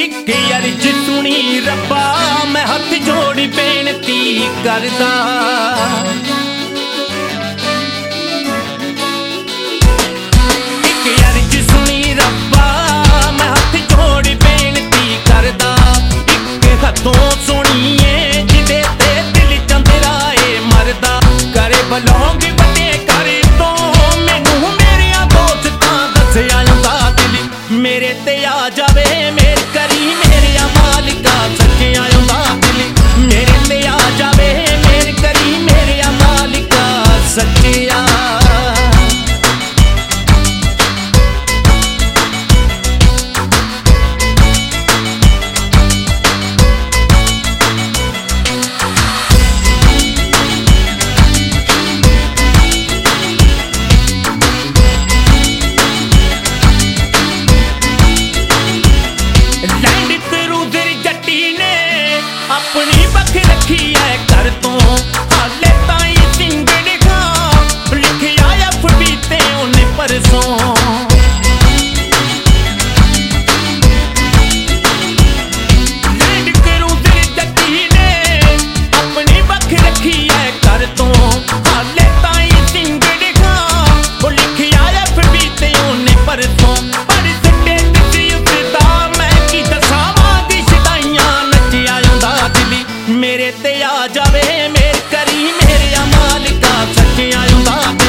एक अर्ज सुनी रब्बा मैं हथ जोड़ी बेनती करदा। एक अर्ज सुनी रब्बा मैं हथ जोड़ी बेनती करदा। एक हथों सुनिए जिदे ते दिल चंदराए मरदा। करे बलौंग बटे कर तो मैनू मेरिया दोस्तां दस्या जांदा दिल मेरे ते आ जावे मेरे करी मेरे मालिका सच्चे आंदा दिल मेरे ते आ जावे मेरे करी मेरे मालिका सच्चे अपनी बख रखी है घर तो हाले ताई सिंगड़ खां लिखिया FB ते उन्हें परसों। लैंड क्रूजर जट्टी ने अपनी बख रखी है घर तो हाले ताई सिंगड़ खां लिखिया FB ते उन्हें परसों। पर सटे दिसी उसदा मैं की दसां दी शदाइयां नचिया जांदा मेरे ते आ जावे मेरे करी मेरे मालिका सच्चे आंदा।